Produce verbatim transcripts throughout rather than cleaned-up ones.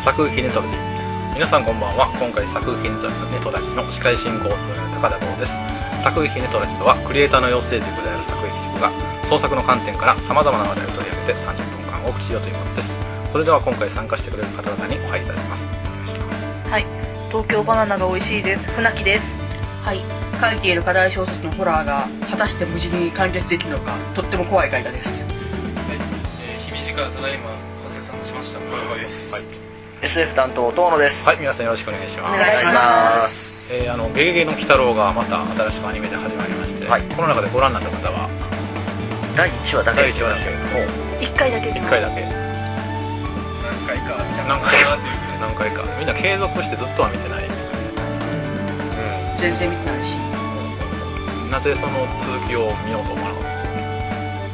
作風ネトラジ。皆さんこんばんは。今回作風ネトラジの司会進行を務める高田剛です。作風ネトラジとはクリエイターの養成塾である作風塾が創作の観点から様々な話題を取り上げてさんじゅっぷんかんお送りしようというものです。それでは今回参加してくれる方々にお入りいただきます。お願いします。 はい、東京バナナが美味しいです。船木です。 はい、書いている課題小説のホラーが果たして無事に完結できるのか、とっても怖い回答です。 はい、えー、姫路からただいま完成さんしました小山です。はい、 エスエフ 担当遠野です。 はい、皆さんよろしくお願いします。 お願いします。 えー、あのゲゲゲの鬼太郎がまた新しくアニメで始まりまして、はい、この中でご覧になった方はだいいちわだけ。 だいいちわだけ。 いっかいだけ。 いっかいだけ。 何回か何回か何回か。みんな継続してずっとは見てない。 全然見てないし、 なぜその続きを見ようと思わなかった。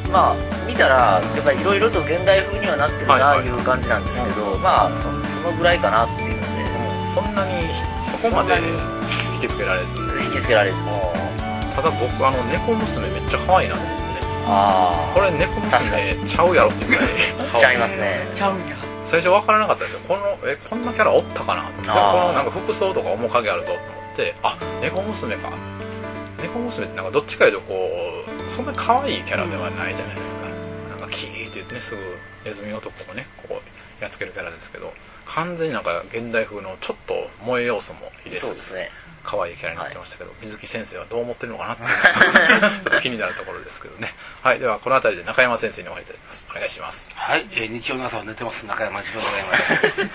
まあ見たらやっぱりいろいろと現代風にはなってるなという感じなんですけど、まあ そ, そのぐらいかなっていうので、 そんなにそこまで引きつけられず引きつけられず、 ただ僕あの猫娘めっちゃ可愛いなと思ってね。 ああ、 これ猫娘ちゃうやろっていうぐらいちゃいますね。 ちゃうんや。 最初分からなかったですよ。このえこんなキャラおったかなと。でもこのなんか服装とか面影あるぞと思って、あ、猫娘か。猫娘ってなんかどっちかいうとこうそんな可愛いキャラではないじゃないですか。なんかキーって言ってね、すぐネズミ男をねこうやっつけるキャラですけど、完全になんか現代風のちょっと萌え要素も入れつつ可愛いキャラになってましたけど、はい、水木先生はどう思ってるのかなっていうのがちょっと気になるところですけどね。はい、ではこの辺りで中山先生にお会いいただきます。お願いします。 はい、えー、日曜の朝は寝てます。中山次郎でございます。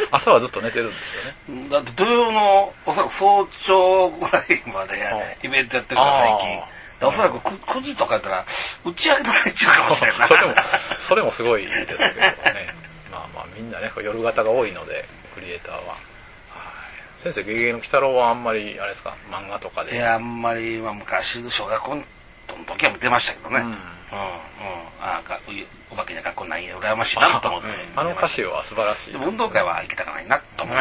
朝はずっと寝てるんですよね。 だって土曜のおそらく早朝ぐらいまでイベントやってるから最近。おそらく 9, 9時とかやったら打ち上げとか言っちゃうかもしれないな。 それもそれもすごいですけどね。まあまあみんなね夜型が多いのでクリエイターは。先生、ゲゲゲの鬼太郎はあんまりあれですか、漫画とかで。 いや、あんまり、まあ、昔小学校の時は見てましたけどね。うん、うん、うん、ああ、お化けに学校ない、羨ましいなと思って。 あの歌詞は素晴らしい。 でも運動会は行きたくないなと思って。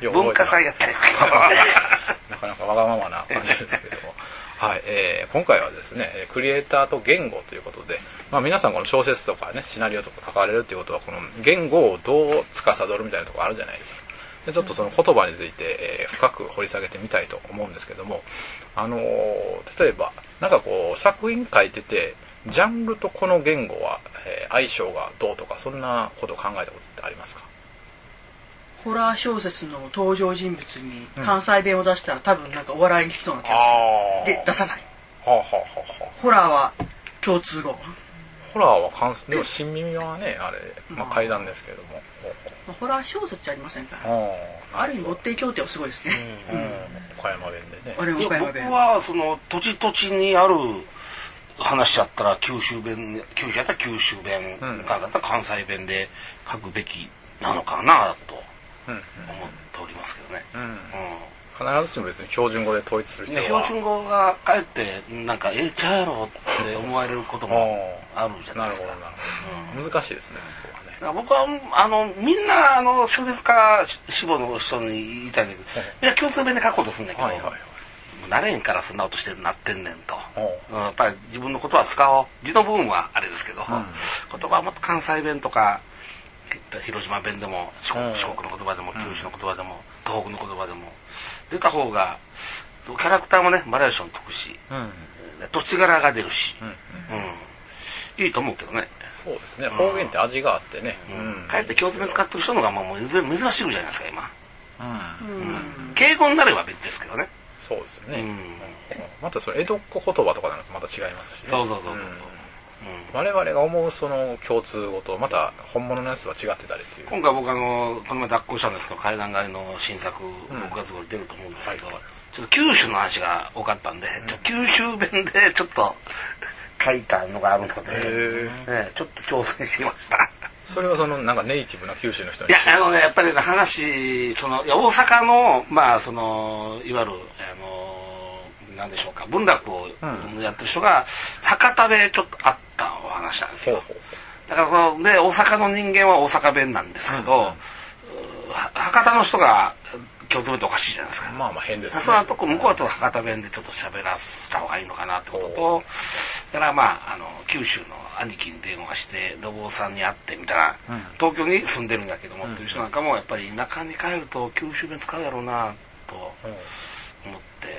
文化祭やったり。 なかなかわがままな感じですけども。はい、えー、今回はですね、クリエイターと言語ということで、まあ、皆さんこの小説とかね、シナリオとか関われるということは、この言語をどう司るみたいなところあるじゃないですか。でちょっとその言葉について、えー、深く掘り下げてみたいと思うんですけども、あのー、例えばなんかこう作品書いててジャンルとこの言語は、えー、相性がどうとかそんなことを考えたことってありますか？ ホラー小説の登場人物に関西弁を出したら、うん、多分なんかお笑いにきそうな気がする。で出さない。はあはあはあ、ホラーは共通語。 ホラーは関西でも新耳はねあれ、まあ、怪談ですけれども。 まあ、ホラー小説じゃありませんから、ある意味持っていきょうてはすごいですね。 うんうん、岡山弁でね。 あれ岡山弁。僕はその土地土地にある話やったら九州弁、九州やったら九州弁、関西だったら関西弁で書くべきなのかなと思っておりますけどね。うんうんうん、必ずしも別に標準語で統一する必要は、 ね、標準語がかえってなんかええちゃうやろって思われることもあるじゃないですか。なるほどなるほど、うん、難しいですね。 僕はあのみんなあの小説家志望の人に言いたいんだけど、いや共通弁で書こうとするんだけど、はいはいはい、もう慣れんからそんなことしてなってんねんと、うん、やっぱり自分の言葉を使おう、字の部分はあれですけど、うん、言葉はもっと関西弁とか広島弁でも四国、四国の言葉でも九州の言葉でも東北の言葉でも出た方がキャラクターもねバリエーションつくし、うん、土地柄が出るし、うんうん、いいと思うけどね。 そうですね、方言って味があってね、 かえって共通弁使ってる人のがもう珍しいじゃないですか今、うんうん、敬語になれば別ですけどね。 そうですね、うん、またそれ江戸っ子言葉とかなるとまた違いますしね。 そうそうそうそう、うん、 我々が思うその共通語とまた本物のやつは違ってたりっていう。 今回僕あのこの前脱行したんですけど、階段狩りの新作ろくがつ頃出ると思うんですけど、うん、はい、ちょっと九州の話が多かったんで、うん、ちょ九州弁でちょっと書いたのがあるので、ね、ちょっと挑戦しました。 それはそのなんかネイティブな九州の人に。 いやあのねやっぱり、ね、話そのいや大阪のまあそのいわゆるあのなんでしょうか文楽をやってる人が、うん、博多でちょっとあったお話なんですよ。ほうほう、だからそので大阪の人間は大阪弁なんですけど、うんうん、博多の人が共通弁っておかしいじゃないですか。 まあまあ変ですね。 そのとこ向こうはと博多弁でちょっと喋らせた方がいいのかなってことと、 からまああの九州の兄貴に電話して土房さんに会ってみたら、うん、東京に住んでるんだけども、うん、っていう人なんかもやっぱり田舎に帰ると九州弁使うやろうなと思って、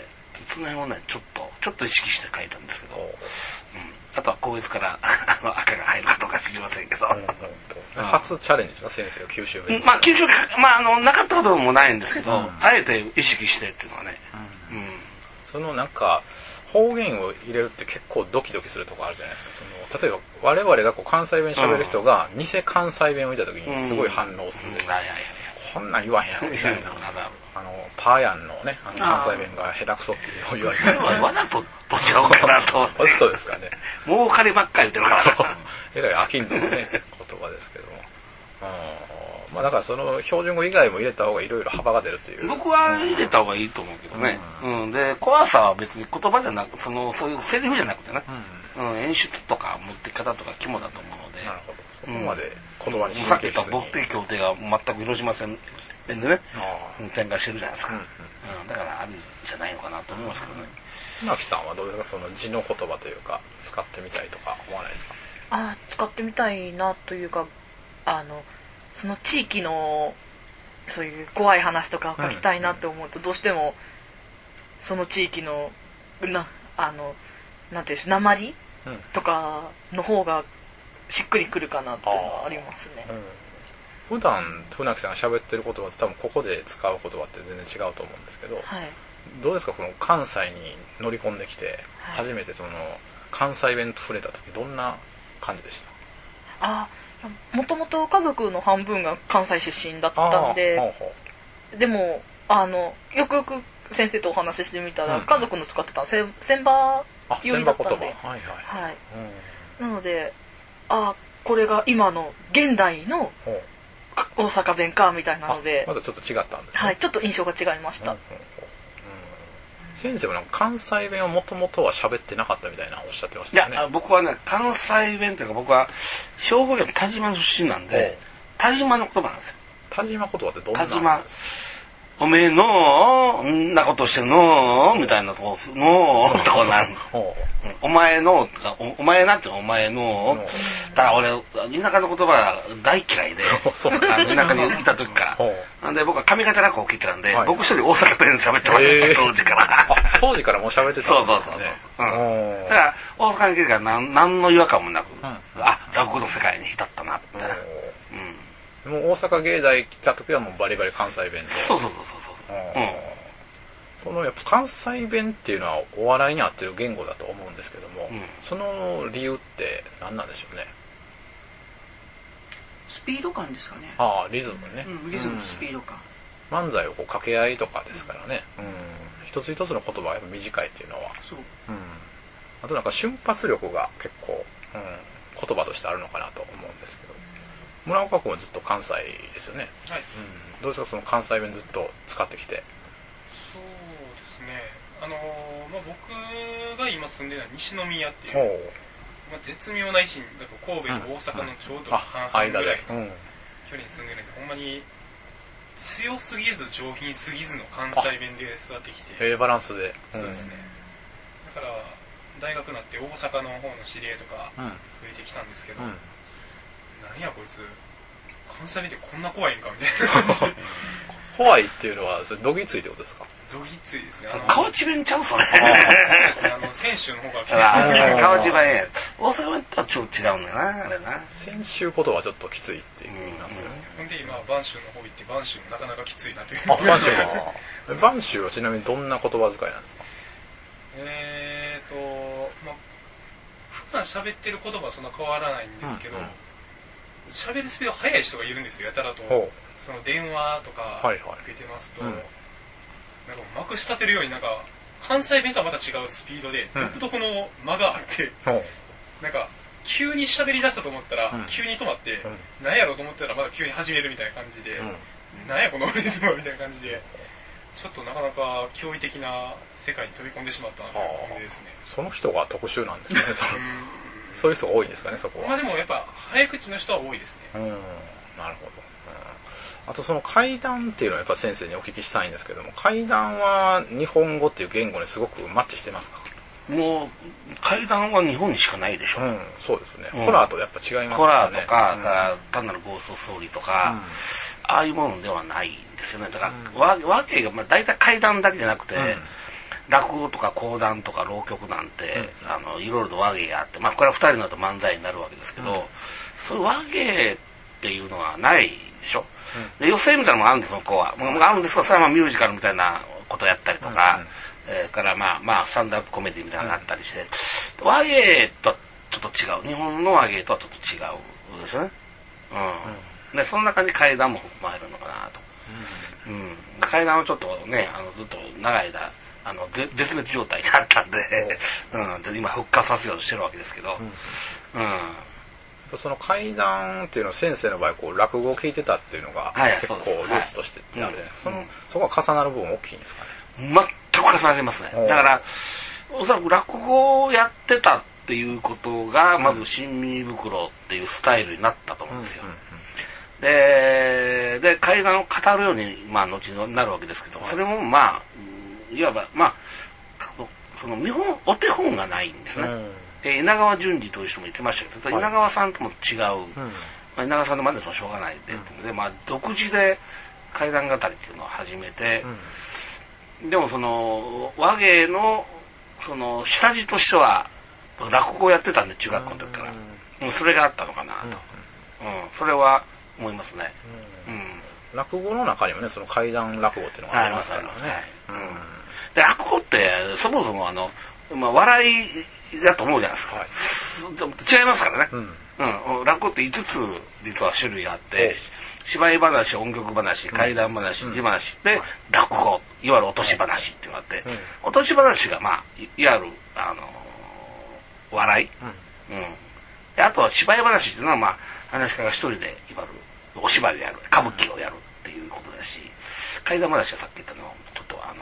その辺をねちょっとちょっと意識して書いたんですけど、うん、あとは個別からあの赤が入るかどうか知りませんけど、うんうん、 初チャレンジは先生が九州弁、 まあ九州まああのなかったこともないんですけど、うん、あえて意識してっていうのはね、 うんうん、そのなんか方言を入れるって結構ドキドキするとこあるじゃないですか。その例えば我々がこう関西弁喋る人が偽関西弁を見た時にすごい反応する、うんうん、こんなん言わへんやろみたいな、あのパーヤンのねあの関西弁が下手くそっていうのを言われてわざとどっちゃおうかなとそうですかね。 もう金ばっかり言ってるからえらい飽きんのね言葉ですけども、まあだからその標準語以外も入れた方がいろいろ幅が出るという。 僕は入れた方がいいと思うけどね、うんうん、で怖さは別に言葉じゃなくそのそういうセリフじゃなくてね、うんうん、演出とか持ってき方とか肝だと思うので、 なるほど、そこまで言葉にさっき言った僕的協定が全く広島線でね展開してるじゃないですか、うんうん、だからあるじゃないのかなと思いますけどね。 船木さんはどうですか、その字の言葉というか使ってみたいとか思わないですか？ あ、使ってみたいなというか、あのその地域のそういう怖い話とかを書きたいなと思うと、どうしてもその地域のなあのなんていうんでしょう、訛りとかの方がしっくりくるかなっていうのはありますね。 うん、普段船木さんが喋ってる言葉って多分ここで使う言葉って全然違うと思うんですけど、はい、どうですか、この関西に乗り込んできて初めてその関西弁と触れた時どんな感じでした？ あ、もともと家族の半分が関西出身だったんで、でもあのよくよく先生とお話ししてみたら、うん、家族の使ってたのは千葉寄りだったんで、はいはいはい、うん、なので、あ、これが今の現代の大阪弁かみたいなので、 まだちょっと違ったんですね。 はい、ちょっと印象が違いました。うんうんうん、 先生もなんか関西弁はもともとは喋ってなかったみたいなおっしゃってましたよね。 いや、僕はね、関西弁というか、僕は兵庫県田島の出身なんで、田島の言葉なんですよ。 田島言葉ってどんななんですか？ おめえのんなことしてんのみたいなとこのとこなん。お前のとか お, お前なってお前のただ俺田舎の言葉大嫌いであの田舎にいた時からなんで僕は上方落語を聞いてたんで、はい、僕一人大阪弁で喋ってました、えー、当時から当時からもう喋ってたんですね。 そうそうそうそう、うん、だから大阪に来てから何何の違和感もなく、うん、あ、落語の世界に浸ったなみたいな、 うん、もう大阪芸大来た時はもうバリバリ関西弁で、 そうそうそうそうそう、うん、 このやっぱ関西弁っていうのはお笑いに合ってる言語だと思うんですけども、うん、その理由って何なんでしょうね。 スピード感ですかね。 ああ、リズムね、 うん、リズムとスピード感、 うん、漫才をこう掛け合いとかですからね、うんうん、一つ一つの言葉がやっぱ短いっていうのはそう、うん、あとなんか瞬発力が結構、うん、言葉としてあるのかなと思うんですけど、村岡君はずっと関西ですよね。はい、うん、どうですか、その関西弁ずっと使ってきて。 そうですね、あのーまあ、僕が今住んでるのは西宮っていう、まあ、絶妙な位置にだと神戸と大阪のちょうど半々ぐらいの距離に住んでるんで、ほんまに強すぎず上品すぎずの関西弁で育ってきて、 ええバランスで、 そうですね、だから大学になって大阪の方の知り合いとか増えてきたんですけど、うん、何やこいつ関西弁ってこんな怖いんかみたいな感じ怖いっていうのはそれどぎついってことですか？ どぎついですね。 河内弁ちゃうそれ。 そうですね。あの先週の方から来てる。 河内弁や。大阪弁とはちょっと違うんだよなあれな。 先週ことはちょっときついって言いますよね。 ほんで今播州の方行って播州もなかなかきついなという。 あ、播州は。播州はちなみにどんな言葉遣いなんですか？ えーとまあ普段喋ってる言葉はそんな変わらないんですけど、喋、うんうん、るスピード速い人がいるんですよ、やたらと。その電話とか受けてますと、はいはい、うん、なんかまくし立てるようになんか関西弁とはまた違うスピードで独特の間があって、うん、なんか急に喋り出したと思ったら、うん、急に止まって、うん、何やろうと思ったらまた急に始めるみたいな感じで、うん、何やこのリズムみたいな感じで、ちょっとなかなか驚異的な世界に飛び込んでしまったなという感じですね。 その人が特殊なんですね。そういう人が多いんですかね、そこは。 まあでもやっぱ早口の人は多いですね。 うん、なるほど。あとその怪談っていうのはやっぱ先生にお聞きしたいんですけども、怪談は日本語っていう言語にすごくマッチしてますか？ もう階段は日本にしかないでしょ、 うん、そうですね、うん、ホラーとやっぱ違いますからね。 ホラーとか、うん、単なるゴーストストーリーとか、うん、ああいうものではないんですよね。だから、うん、和芸が、まあ、大体階段だけじゃなくて、うん、落語とか講談とか浪曲なんて、うん、あのいろいろと和芸があって、まあ、これはふたりのと漫才になるわけですけど、うん、そういう和芸っていうのはないでしょ、うん、で寄席みたいなのもあるんですよ、ここは、まあ、あるんですけど、それはまあミュージカルみたいなことをやったりとか、うんうん、えー、からまあまあスタンダップコメディみたいなのがあったりして、うん、和芸とはちょっと違う、日本の和芸とはちょっと違うですよね、うんうん、でその中に階段も含まれるのかなと、うんうん、階段はちょっとね、あのずっと長い間あの絶滅状態にあったんで、うん、で今復活させようとしてるわけですけど、うんうん、 その階段っていうのは先生の場合こう落語を聞いてたっていうのが結構ルーツとしてあるじゃないですか、はい、その、うん、そこが重なる部分大きいんですかね。 全く重なりますね。だからおそらく落語をやってたっていうことがまず新耳袋っていうスタイルになったと思うんですよ、うんうんうん、で, で階段を語るように、まあ、後になるわけですけど、それもまあいわばまあその見本お手本がないんですね、うん、で稲川淳二という人も言ってましたけど、はい、稲川さんとも違う、うん、まあ、稲川さんの真似してもしょうがないで、うん、で、まあ、独自で怪談語りっていうのを始めて、うん、でもその和芸のその下地としては落語をやってたんで、中学校の時から、うん、それがあったのかなと、うんうん、それは思いますね、うんうん、 落語の中にもね、その怪談落語っていうのがありますからね、はい、うん、 で落語ってそもそもあの、まあ、笑いだと思うじゃないですか、はい、違いますからね、うんうん、落語っていつつ実は種類があって、芝居話、音曲話、怪談話、地話で落語、いわゆる落とし話っていうのがあって、落とし話がまあいわゆるあの笑い、うんうん、であとは芝居話っていうのはまあ話し家が一人でいわゆるお芝居をやる、歌舞伎をやるっていうことだし、怪談話はさっき言ったのちょっとあの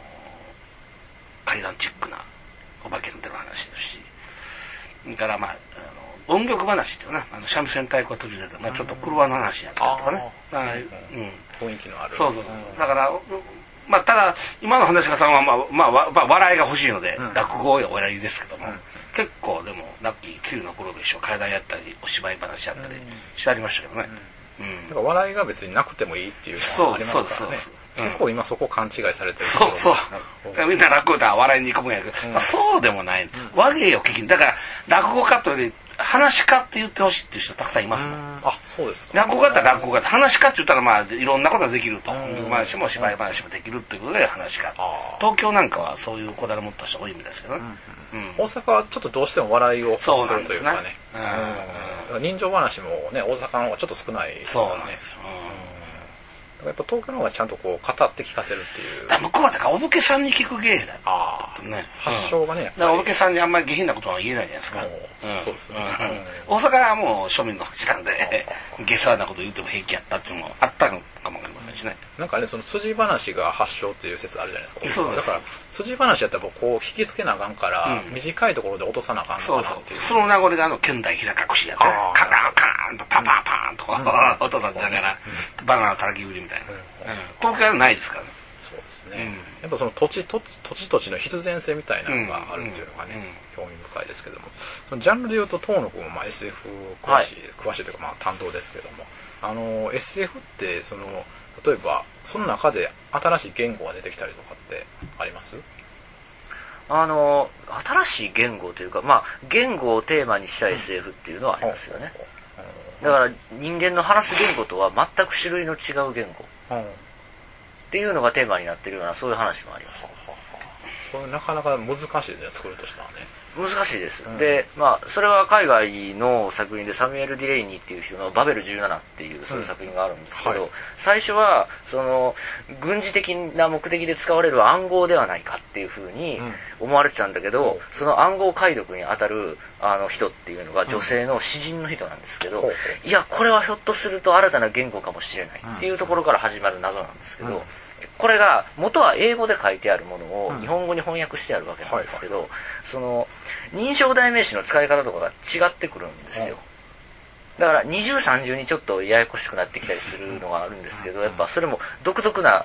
怪談チックなお化けの出る話ですし、それからまああの音楽話っていうのはあの三味線太鼓が途中で、まあ、ちょっと車の話やったりとかね、 うん、雰囲気のある、 そうそう、だからまあただ今の話し家さんはまあまあ、まあ、笑いが欲しいので、うん、落語をおやりですけども、うん、結構でもラッキー梅雨の頃でしょ、怪談やったりお芝居話やったりしてありましたけどね、 うんうん、だから笑いが別になくてもいいっていうのはありますからね。結構今そこ勘違いされてる。 そうそう。みんな落語だ笑いに行くもんやけど、うん、まあ、そうでもない。うん、和芸を聞きに、だから落語家というより話し家って言ってほしいっていう人たくさんいますもん。 あ、そうですか。 落語家って落語家って、話し家って言ったらまあいろんなことができると。音楽話も芝居話もできるっていうことで話し家。東京なんかはそういうこだわり持った人多いみたいですけどね。 うんうん、大阪はちょっとどうしても笑いを欲するというかね。うん、人情話もね、大阪の方がちょっと少ないですからね。そうなんですよ。やっぱ東京の方がちゃんとこう語って聞かせるっていう。 だ向こうはだからお武家さんに聞く芸だよ。ああ、 ね、発祥がね。 だからお武家さんにあんまり下品なことは言えないじゃないですか。うん、そうですね。うん、大阪はもう庶民の話なんで、下世話なこと言っても平気やったっていうのもあったのかもわかりませんしね。 なんかね、その筋話が発祥っていう説あるじゃないですか。 そうです。だから筋話やったらこう引きつけなあかんから、うん、短いところで落とさなあかんのかなっていう。 そうそう。その名残があの剣台平隠しやって、カカンカーンとパンパンパンと音立てながら、バナナのたらき売りみたいな。東京はないですからね。 そうですね。うん、やっぱその土地土地土地土地の必然性みたいなのがあるっていうのがね、うんうん、興味深いですけども、そのジャンルで言うと遠野君もまあ エスエフ 詳しい、はい、詳しいというかまあ担当ですけども、あの エスエフ ってその例えばその中で新しい言語が出てきたりとかってあります？ あの新しい言語というか、まあ言語をテーマにした エスエフ っていうのはありますよね。うん、だから人間の話す言語とは全く種類の違う言語。うんっていうのがテーマになっているようなそういう話もあります。 それなかなか難しいですね、作るとしたらね。 難しいです、うん、でまあそれは海外の作品でサミュエル・ディレイニーっていう人のバベルじゅうななっていうそういう作品があるんですけど、うんはい、最初はその軍事的な目的で使われる暗号ではないかっていうふうに思われてたんだけど、うん、その暗号解読に当たるあの人っていうのが女性の詩人の人なんですけど、うん、いやこれはひょっとすると新たな言語かもしれないっていうところから始まる謎なんですけど、うん、これが元は英語で書いてあるものを日本語に翻訳してあるわけなんですけど、うんはいはい、その認証代名詞の使い方とかが違ってくるんですよ。だから二重三重にちょっとややこしくなってきたりするのがあるんですけど、やっぱそれも独特な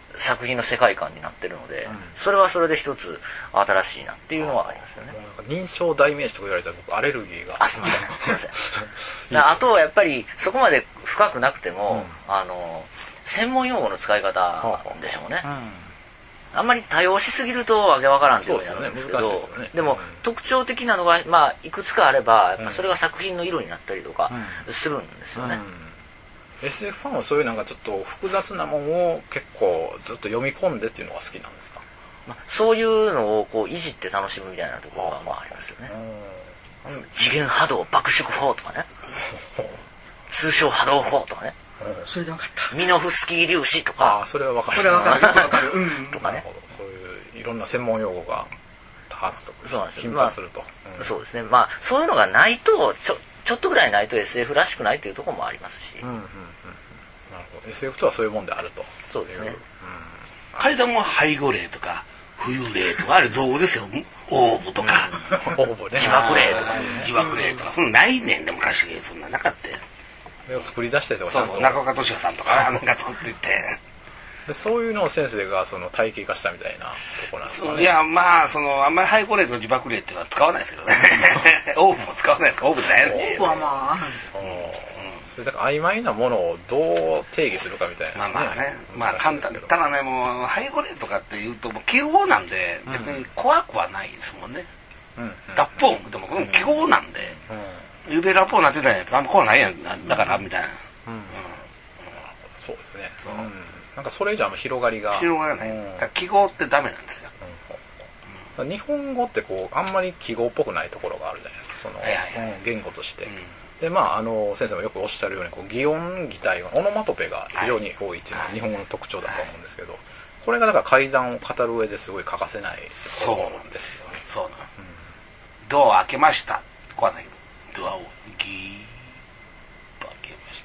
作品の世界観になってるので、うん、それはそれで一つ新しいなっていうのはありますよね。 なんか認証代名詞とか言われたら僕アレルギーがあ、すみませんすみませんあとはやっぱりそこまで深くなくても、うん、あの専門用語の使い方でしょうね、うんうんあんまり多用しすぎるとわけわからんっていうことになるんですけど、で, す、ね、でも、うん、特徴的なのが、まあ、いくつかあれば、やっぱそれが作品の色になったりとかするんですよね、うんうん、エスエフ ファンはそういうなんかちょっと複雑なものを結構ずっと読み込んでっていうのが好きなんですか？ まあ、そういうのをこういじって楽しむみたいなところがまあありますよね、うん、次元波動爆縮法とかね通称波動法とかねそれで分かったミノフスキー粒子とかあそれは分かるこれは分かるよく分かる、うん、 とかねそういういろんな専門用語が多発と頻発すると、 まあうん、そうですねまあそういうのがないとちょちょっとぐらいないと エスエフ らしくないというところもありますし、うんうんうん、なるほど エスエフ とはそういうもんであるとそうですね、うん、 階段も背後霊とか浮遊霊とかあれ造語ですよオーブとか、 うん、オーブね自爆霊とか自爆霊とかそんなないねんで昔そんななかったよを作り出したりとかそうそう中岡俊也さんとかなんか作っていってでそういうのを先生がその体系化したみたいなところなんですかね。 いやまあそのあんまり背後霊と自爆霊っていうのは使わないですけどねオーブも使わないですオーブじゃないですオーブはまあ、うん、 それだから曖昧なものをどう定義するかみたいな、 ね、まあまあねまあ簡単ただねもう背後霊とかっていうともう記号なんで別に怖くはないですもんね、うん、ラッポンでも記号なんで、うん、ゆうべラッポンなってたんやとあんま怖ないやんだからみたいな、うんうん、 そうですねそう、うんなんかそれ以上あんま広がりが広がらない、うん、記号ってダメなんですよ、 うん、日本語ってこうあんまり記号っぽくないところがあるじゃないですかその、はいはいはい、言語として、うん、でまああの先生もよくおっしゃるようにこう擬音擬態オノマトペが非常に多いっていうのは日本語の特徴だと思うんですけど、はいはい、これがだから階段を語る上ですごい欠かせないところなんですよね。 そうなんです、うん、ドアを開けましたこはないけどドアをギーッと開けました、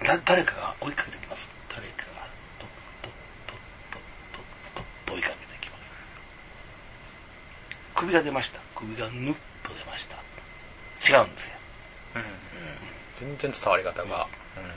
うん、だ誰かが追いかけてきます誰かがとっとっとっとっとっと追いかけてきます首が出ました首がぬっと出ました違うんですよ、うんうん、 全然伝わり方が、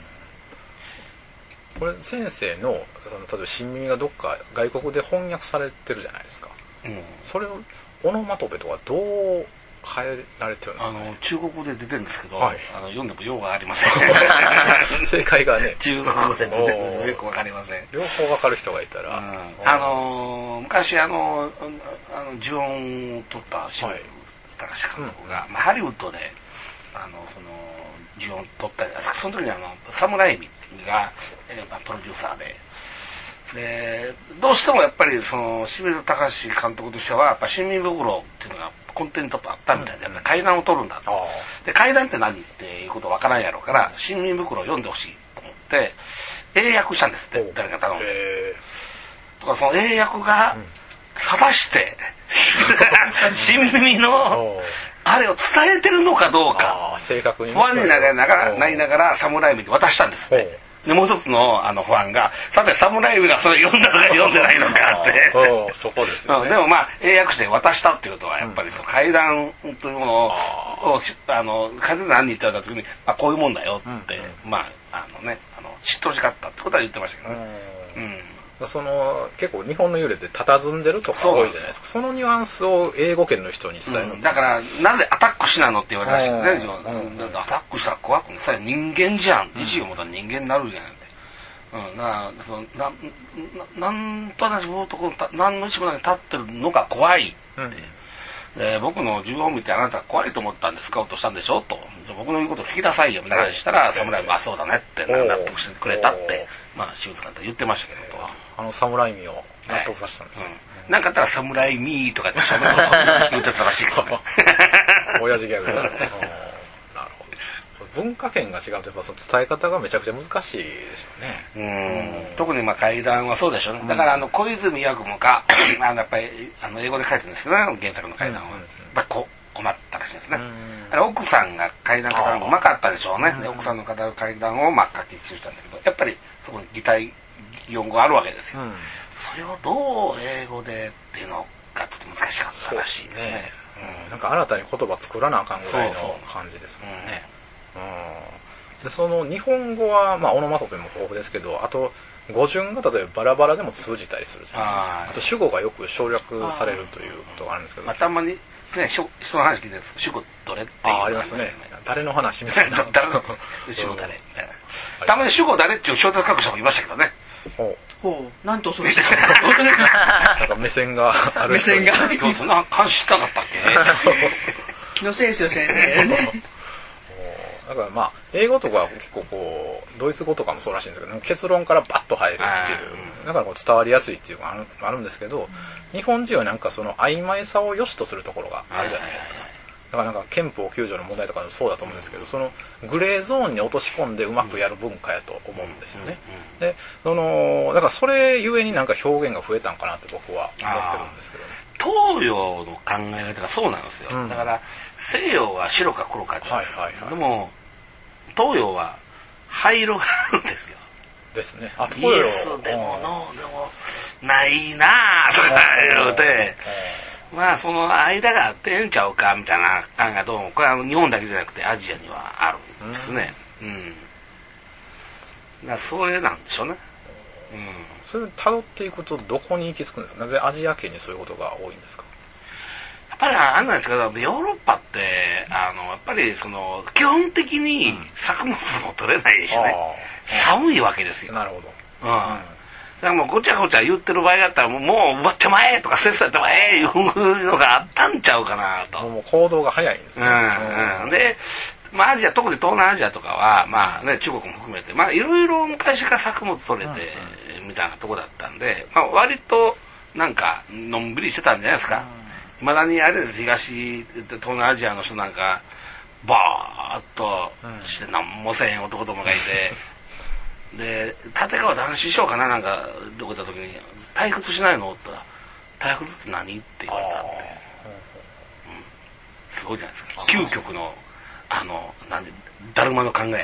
うん、これ先生の例えば新耳がどっか外国で翻訳されてるじゃないですか、うん、それをオノマトペとかどう変えられてるんですか、ね、 あの中国語で出てるんですけど、はい、あの読んでも用がありません正解がね中国語で出てるのでよくわかりません両方わかる人がいたら、うん、 あの昔あのあの呪音を取った清水隆監督が、はいうんまあ、ハリウッドであのその呪音を取ったりその時にあのサムライミが、えーまあ、プロデューサーででどうしてもやっぱりその清水隆監督としてはやっぱ新耳袋っていうのがコンテンツあったみたいで、うん、階段を取るんだと、うん、で階段って何っていうことわからんやろうから新耳袋を読んでほしいと思って英訳したんですって誰か頼んでとかその英訳が果たして、うん、新耳のあれを伝えてるのかどうか正確に不安になりながらなりながら侍見て渡したんですってでもう一つのあの不安がさて侍がそれ読んだのか読んでないのかってそこですよね、 うん、でもまあ英訳して渡したっていうことはやっぱりその階段というものをあの階段何人言った時にあこういうもんだよって、うん、まああのねあの知ってほしかったってことは言ってましたけどね、うんうんその結構日本の幽霊って佇んでるとか多いじゃないですか そ, そのニュアンスを英語圏の人に伝える、 うん、だからなぜアタックしなのって言われましたよね、うん、アタックしたら怖くないそれ人間じゃん、うん、意志を持ったら人間になるじゃんって、うん、だからその な, な, なんとなくこ何の意志もなく立ってるのが怖いって、うん、で僕の呪文を見てあなたは怖いと思ったんでスカウトしたんでしょと僕の言うことを聞きなさいよみたいな話したら侍もあそうだねって納得してくれたってまあ清水監督言ってましたけどあの侍味を納得させたんです、はいうん、なんかあったら侍味とかって言ってたらしいけどね親父ギャグなるほど文化圏が違うとやっぱその伝え方がめちゃくちゃ難しいでしょうねうん特にまあ怪談はそうでしょうねだからあの小泉八雲があのやっぱりあの英語で書いてるんですけどね原作の怪談は、うんうん、やっぱりこ困ったらしいですねあれ奥さんが怪談語るのうまかったでしょうねで奥さんの語る怪談をまあ書き記したんだけどやっぱりそこに擬態擬音語があるわけですよ、うん、それをどう英語でっていうのがちょっと難しかったらしいですね、ねうん、なんか新たに言葉作らなあかんぐらいの感じですもんね。そうそう、うん、でその日本語はまあオノマトペも豊富ですけどあと語順が例えばバラバラでも通じたりするじゃないですか。あと主語がよく省略されるということがあるんですけど、 まあ、たまにね人の話聞いて主語どれっていう、 あありますね。誰の話みたいな誰の主語誰みたいな、たまに主語誰っていう小説書く人もいましたけどね。 ほうほう、なんと恐ろしいなんか目線がある。 目線が今日そんな感じしたかったっけ気のせいですよ先生だからまあ英語とかは結構こうドイツ語とかもそうらしいんですけど、結論からバッと入るっていう、だからこう伝わりやすいっていうのがあるんですけど、日本人はなんかその曖昧さを良しとするところがあるじゃないですか。だからなんか憲法きゅう条の問題とかもそうだと思うんですけど、そのグレーゾーンに落とし込んでうまくやる文化やと思うんですよね。でそのだからそれゆえになんか表現が増えたんかなって僕は思ってるんですけどね。 東洋の考え方がそうなんですよ、うん、だから西洋は白か黒かじゃないですか、はいはいはい、でも東洋は灰色があるんですよ。 ですね。 あ、東洋イエスでもノーでもないなとか言うて、まあその間があってええんちゃうかみたいな考えどうもこれは日本だけじゃなくてアジアにはあるんですね。うん。うん、だからそれなんでしょうね。うん。 それを辿っていくとどこに行き着くんですか。なぜアジア圏にそういうことが多いんですか。 やっぱりあんなんですけど、ヨーロッパってあのやっぱりその基本的に作物も取れないしね、うん、寒いわけですよ。 なるほど。 うん。だからもうごちゃごちゃ言ってる場合だったらもう奪ってまえとかせっさってまえいうのがあったんちゃうかなと。 もう行動が早いんですね。 うんうん、で、まあアジア特に東南アジアとかはまあね中国も含めてまあいろいろ昔から作物取れてみたいなとこだったんで、まあ割となんかのんびりしてたんじゃないですか。いまだにあれです東東南アジアの人なんかバーッとして何もせへん男どもがいて、で立川談志師匠かななんかどこ行った時に退屈しないのって言ったら退屈って何って言われたって、うん、すごいじゃないですか。究極のあのなんでだるまの考えで、うん、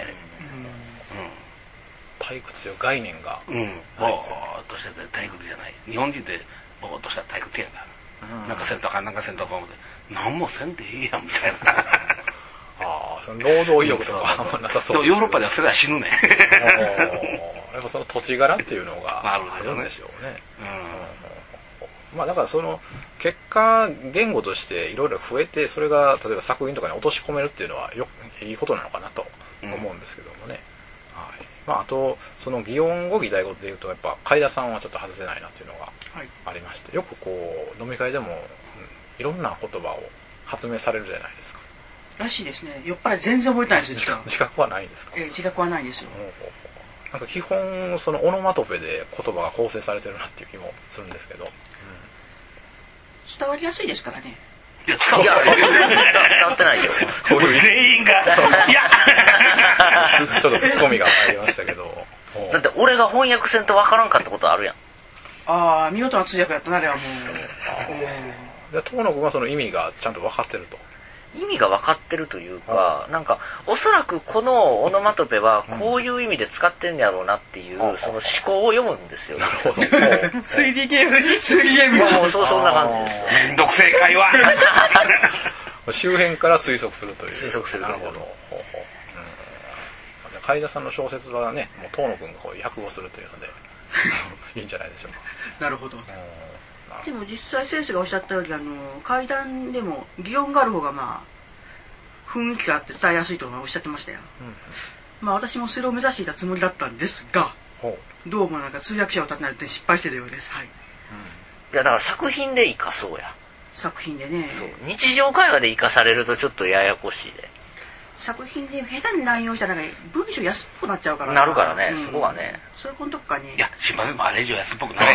退屈という概念がうんぼーっとしてて退屈じゃない。日本人ってぼーっとしたら退屈やんか。なんかせんとかなんかせんとか思って何もせんでいいやんみたいなああ、その労働意欲とかあんまなさそう。 でもヨーロッパではそれは死ぬねやっぱその土地柄っていうのがあるんでしょうね。うん、まあだからその結果言語としていろいろ増えてそれが例えば作品とかに落とし込めるっていうのはよいいことなのかなと思うんですけどもね。うん、はい。まああとその擬音語擬態語でいうとやっぱ海田さんはちょっと外せないなっていうのがありまして、よくこう飲み会でも、うん、いろんな言葉を発明されるじゃないですか。 らしいですね。酔っ払い全然覚えてないですよ。 自覚はないんですか。 えー、自覚はないですよ。 なんか基本そのオノマトペで言葉が構成されてるなっていう気もするんですけど、うん、 伝わりやすいですからね。 いや伝わってないよ。 全員がいやちょっとツッコミが入りましたけどだって俺が翻訳せんと分からんかったことあるやん。 ああ、見事な通訳やったな、あれはもう。 で遠野君はその意味がちゃんと分かってると。 意味が分かってるというか、うん、なんかおそらくこのオノマトペはこういう意味で使ってんやろうなっていう、うん、その思考を読むんですよ。 なるほど。 推理ゲームに推理ゲームもうそうそんな感じですよ。 めんどくせえ会話周辺から推測するという。 推測する。 なるほど。ほうほう、うん、海田さんの小説はね、もう遠野君がこう訳語するというのでいいんじゃないでしょうか。 なるほど。でも実際先生がおっしゃったようにあの怪談でも擬音がある方がまあ雰囲気があって伝えやすいとおっしゃってましたよ。うん、まあ私もそれを目指していたつもりだったんですが、どうもなんか通訳者を立てないと失敗してたようです。はい。うん、 いやだから作品で生かそうや。 作品でね。 そう日常会話で生かされるとちょっとややこしいで。 作品で下手に乱用したらなんか文章安っぽくなっちゃうからなるからね、うん、そこはねそういうことかね。 いやすいません、あれ以上安っぽくなれ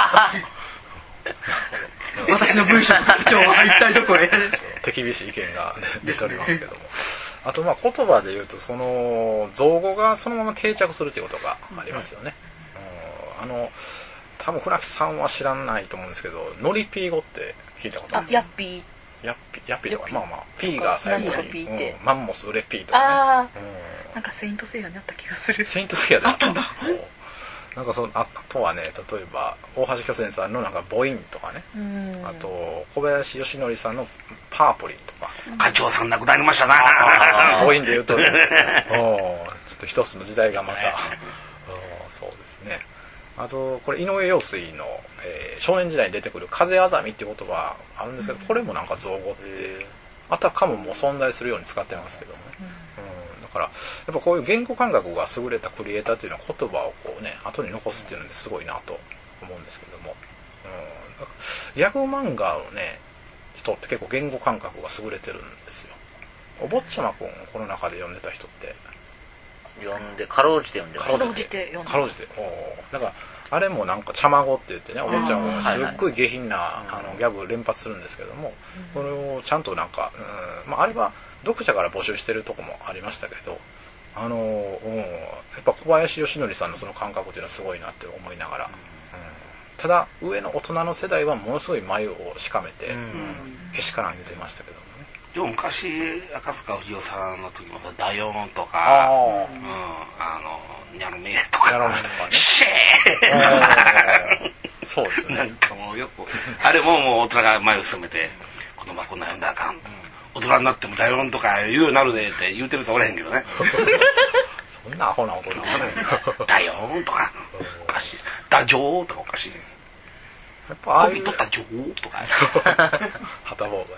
私の文章の特徴は一体どこへ手厳しい意見が出ておりますけども、あとまあ言葉で言うとその造語がそのまま定着するということがありますよね。うん、あの多分船木さんは知らないと思うんですけどノリピー語って聞いたことあるんですか。 あ、ヤッピーヤッピヤッピーとかまあまあ P が最後に、 うん、 マンモスウレピーとかね。 あ、うん、なんかセイントセイヤにあった気がする。 セイントセイヤであったんだ。 なんかそのあとはね、例えば大橋巨泉さんのなんか母音とかね、あと小林義則さんのパープリンとか。 課長さん亡くなりましたな。 母音で言うと、ね、おちょっと一つの時代がまたそうですね。 あとこれ井上陽水の、えー、少年時代に出てくる風あざみっていう言葉あるんですけど、これもなんか造語ってあたかももう存在するように使ってますけどもね、うん、だからやっぱこういう言語感覚が優れたクリエイターっていうのは言葉をこうね後に残すっていうのですごいなと思うんですけども、うん、ヤグ漫画のね人って結構言語感覚が優れてるんですよ。お坊ちゃまくんこの中で読んでた人って読んでかろうじて読んでかろうじて読んでかろうじてだからあれもなんかちゃまごって言ってねお坊ちゃまくんがすっごい下品な、はいはい、あのギャグ連発するんですけども、うん、これをちゃんとなんか、うんまあ、あれは読者から募集してるとこもありましたけどあの、うん、やっぱ小林義則さんのその感覚っていうのはすごいなって思いながら、うん、ただ上の大人の世代はものすごい眉をしかめて、うん、けしからん言ってましたけどもね。 でも昔赤塚不二夫さんの時もダヨーンとかあ、うん、あのニャルメとかニャルメとかねシェーそうですねなんかもうよくあれももう大人が前を進めて子供はこんな読んだらあかん、うん、大人になってもダヨーンとか言うようになるでって言うてる人おれへんけどねそんなアホな大人はねダヨーンとかおかしいダジョーとかおかしいやっぱああいうコビとダジョーとかはたぼうがね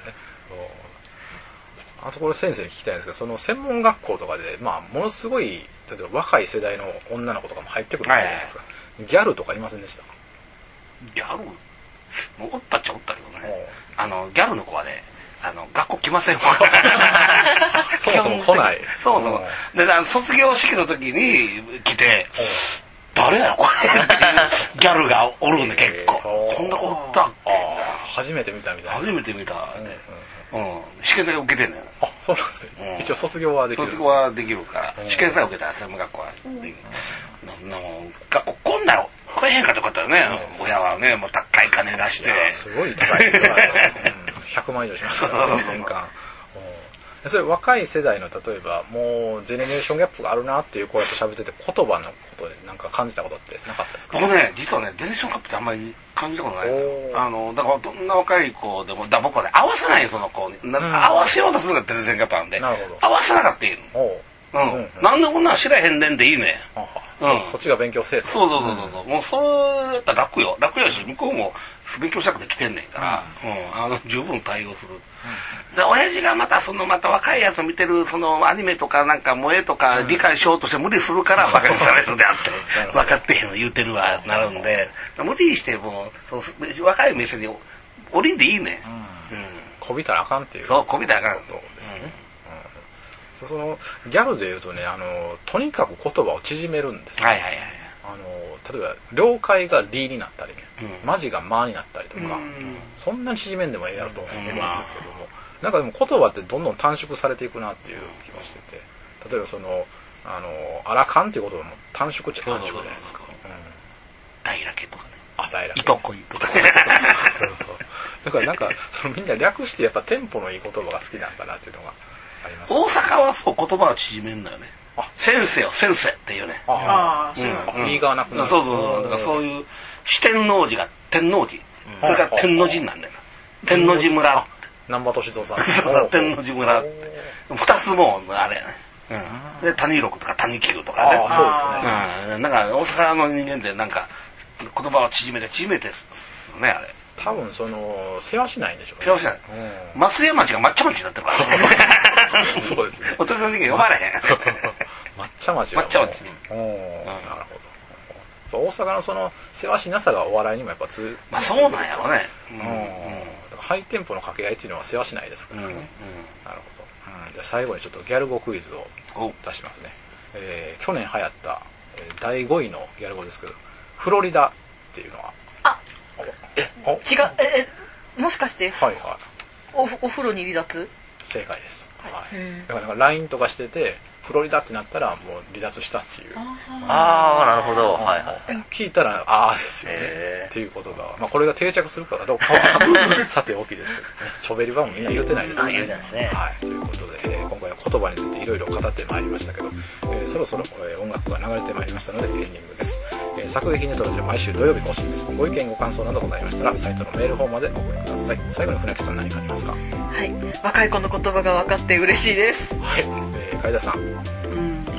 あとこれ先生に聞きたいんですけどその専門学校とかで、まあ、ものすごい例えば若い世代の女の子とかも入ってくるじゃないですか、はい、ギャルとかいませんでした？ ギャルもうおったっちゃおったけどねあのギャルの子はねあの学校来ませんわそもそも来ないそうそうであの卒業式の時に来て誰やろこれっていうギャルがおるんで結構こんな子おったっけ初めて見たみたいな初めて見たね、うんうん、試験だけ受けてんねん。 あ、そうなんですね、うん、一応卒業はできる。 卒業はできるから、試験さえ受けたら専門学校はできる。うん、な学校こんなの来えへんかとかったらね、うん、親はねもう高い金出して。 すごい高いですよ、うん。ひゃくまん以上しますからね年間。それ若い世代の例えばもうジェネレーションギャップがあるなっていうこうやって喋ってて言葉のことでなんか感じたことってなかったですか？ 僕ね実はねジェネレーションギャップってあんまり感じたことないあのだからどんな若い子でもだ僕はね合わせないその子に、うん、合わせようとするのがジェネレーションギャップなんでなるほど合わせなかったらいいのうん、うん、なんでこんなん知らへんねんでいいねうん、そっちが勉強せえとそうそうそうそう、うん、もうそれやったら楽よ楽やし向こうも勉強したくて来てんねんから、うんうん、あの十分対応する、うん、で親父がまたそのまた若いやつを見てるそのアニメとかなんか萌えとか理解しようとして無理するからバカにされるであって分かってへんの言うてるわなるんで無理してもうそ若い店に降りんでいいね、 うんうん、こびたらあかんっていうそうこびたらあかんとですね、うん、そのギャルでいうとねあのとにかく言葉を縮めるんです、ね、 はいはいはいあの例えば了解が理になったりね、うん、マジが間になったりとか、うん、そんなに縮めんでもええやろと思うんですけども、うん、なんかでも言葉ってどんどん短縮されていくなっていう気がしてて例えばそのあのアラカンっていう言葉も短縮っちゃ短縮じゃないですか、うん、 大ラケとかねあ大ラケいとこいとかだからなんかそのみんな略してやっぱテンポのいい言葉が好きなんだなっていうのがあります、 ね、大阪はそう言葉を縮めんだよね先生よ先生っていうねああ、うん、右側なくなるそうそうそうだからそういう四天王寺が天王寺、うん、それから天王寺なんだよ天王寺村難波敏三さんそうそう天王寺村二つもあれやね、うん、で谷六とか谷九とかねあそうですね、 うん、なんか大阪の人間ってなんか言葉を縮めて縮めてねあれ多分その世話しないんでしょうね世話しない、うん、松江町が抹茶町になってるからねそうですね大人の人間呼ばれへん抹茶町抹茶町おなるほど大阪のその世話しなさがお笑いにもやっぱ通まあそうなんやろね、うんうん、 ハイテンポの掛け合いっていうのは世話しないですからね、うんうん、なるほど、うん、じゃあ最後にちょっとギャル語クイズを出しますね、えー、去年流行った、えー、だいごいのギャル語ですけどフロリダっていうのはあえ違うえもしかして、 はいはい、 お, お風呂に離脱正解です、はいはい、だからなんか ライン とかしててフロリダってなったらもう離脱したっていうああなるほど、はいはい、 聞いたらああですよねっていうことが、まあ、これが定着するかどうかはさておきですけどねチョベリバもみんな言うてないですね言うてないですね、 はい、ということで、えー、今回は言葉についていろいろ語ってまいりましたけど、えー、そろそろ、えー、音楽が流れてまいりましたのでエンディングです、えー、作劇ネットラジオ毎週土曜日更新です。ご意見ご感想などございましたらサイトのメールフォームまでお送りください。最後に船木さん何かありますか？ はい、若い子の言葉が分かって嬉しいです。 はい、えー、海田さん、 うん、言葉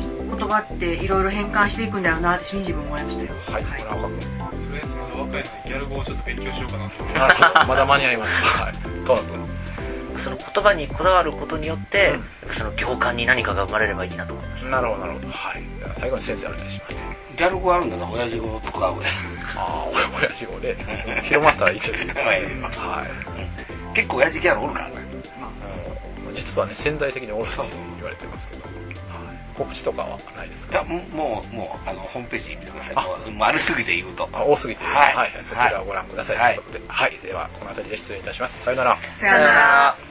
わっていろいろ変換していくんだよなってしみじみ思いましたよ。 はい、村岡君。 とりあえずまだ若いのでギャル語をちょっと勉強しようかなと思います。まだ間に合います。はい。トノ君。 その言葉にこだわることによって、うん、その行間に何かが生まれればいいなと思います。 なるほどなるほど。はい。では最後に先生お願いします。 ギャル語あるんだな、親父語を使う。ああ、親父語で広まったらいいですね。はい。 結構親父ギャルおるからね。 うん、実はね潜在的におると言われてますけど、はい、告知とかはないですか？ いやもうもうあのホームページ見てください。もうありすぎて言うと。 あ多すぎて、 はい、 はい、そちらをご覧ください。はい、ということで、はい、ではこの辺りで失礼いたします。さよなら。 さよなら。